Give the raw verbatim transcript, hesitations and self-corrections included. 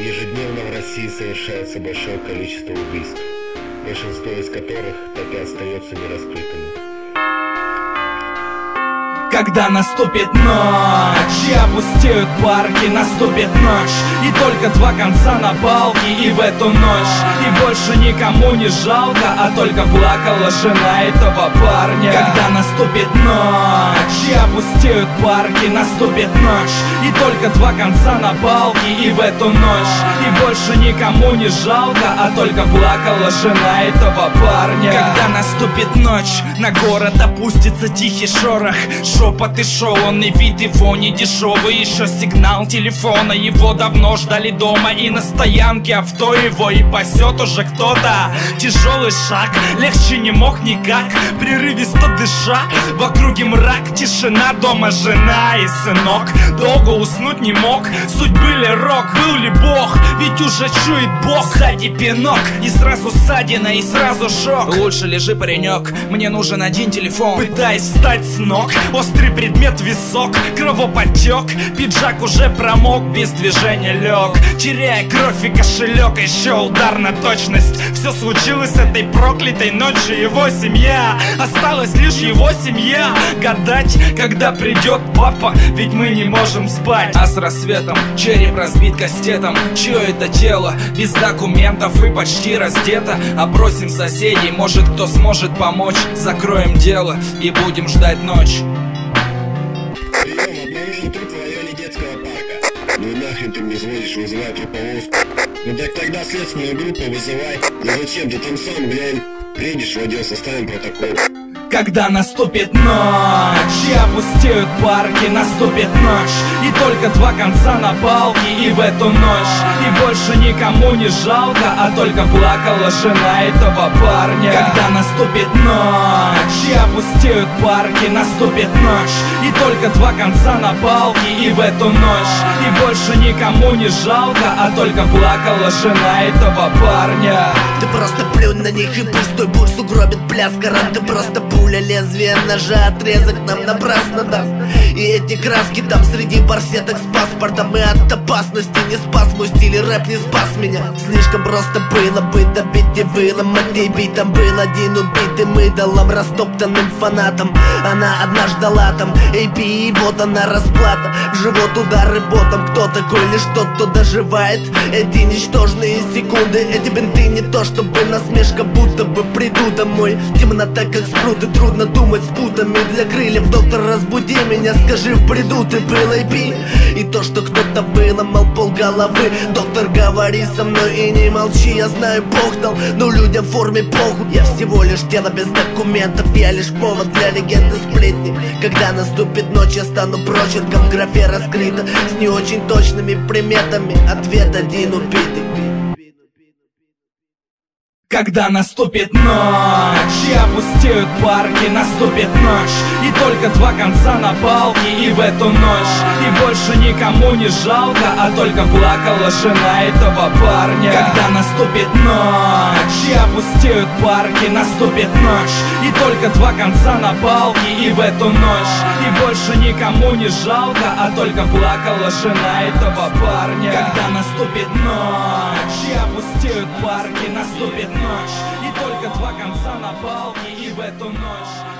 Ежедневно в России совершается большое количество убийств, большинство из которых так и остается нераскрытыми. Когда наступит ночь и опустеют парки, наступит ночь, и только два конца на балке. И в эту ночь и больше никому не жалко, а только плакала жена этого парня. Когда наступит ночь и опустеют парки, наступит ночь, и только два конца на балке. И в эту ночь и больше никому не жалко, а только плакала жена этого парня. Когда наступит ночь, на город опустится тихий шорох, шепот и шелонный вид его не дешевый. Еще сигнал телефона, его давно ждали дома, и на стоянке авто его и пасет уже кто-то. Тяжелый шаг, легче не мог никак, прерывисто дыша, в округе мрак, тишина, дома жена и сынок. Долго уснуть не мог, судьбы ли рок, был ли бог, ведь уже чует бог. Сзади пинок, и сразу ссадина, и сразу шок. Лучше лежи, паренек, мне нужен один телефон. Пытаясь встать с ног, острый предмет висок, кровоподтек, пиджак уже промок, без движения лег, теряя кровь и кошелек, еще удар на точность. Все случилось с этой проклятой ночью, его семья, осталась лишь его семья. Гадать, когда придет папа, ведь мы не можем спать. А с рассветом череп разбит кастетом, чье это тело, без документов и почти раздето. Опросим соседей, может кто сможет помочь, закроем дело и будем ждать ночь. Обнаружен труп в районе детского парка. Ну и нахрен ты мне звонишь, вызывай труповозку. Ну так тогда следственную группу вызывай. Ну зачем ты там сам глянь? Приедешь в отдел, составим протокол. Когда наступит ночь и опустеют парки, наступит ночь, и только два конца на балке. И в эту ночь и больше никому не жалко, а только плакала жена этого парня. Когда наступит ночь и опустеют парки, наступит ночь, и только два конца на балке. И в эту ночь и больше никому не жалко, а только плакала жена этого парня. Ты просто плюнь на них и пусть твой пульс угробит пляс гарант. Ты просто пуля, лезвие ножа, отрезок нам напрасно даст. И эти краски там среди барсеток с паспортом. И от опасности не спас мой стиль, и рэп не спас меня. Слишком просто было быть добить и вылом. Матей битом был один убитым идолом, растоптанным фанатом. Она одна ждала там эй пи, и вот она расплата. В живот удары ботом. Кто такой? Лишь тот, кто доживает эти ничтожные секунды. Эти бинты не то чтобы насмешка, будто бы приду домой. Темнота как спрут, и трудно думать с путами для крыльев. Доктор, разбуди меня, скажи, в бреду ты был эй пи. И то, что кто-то выломал полголовы. Доктор, говори со мной и не молчи. Я знаю, Бог дал, но людям в форме похуй. Я всего лишь тело без документов, я лишь повод для легенды сплетни. Когда наступит ночь, я стану прочерком в графе раскрыто, с не очень точными приметами. Ответ один убитый. Когда наступит ночь и опустеют парки, наступит ночь, и только два конца на балке. И в эту ночь и больше никому не жалко, а только плакала жена этого парня. Когда наступит ночь и опустеют парки, наступит ночь, и только два конца на балке. И в эту ночь и больше никому не жалко, а только плакала жена этого парня. Когда наступит ночь и опустеют парки, наступит ночь, и только два конца на балке. И в эту ночь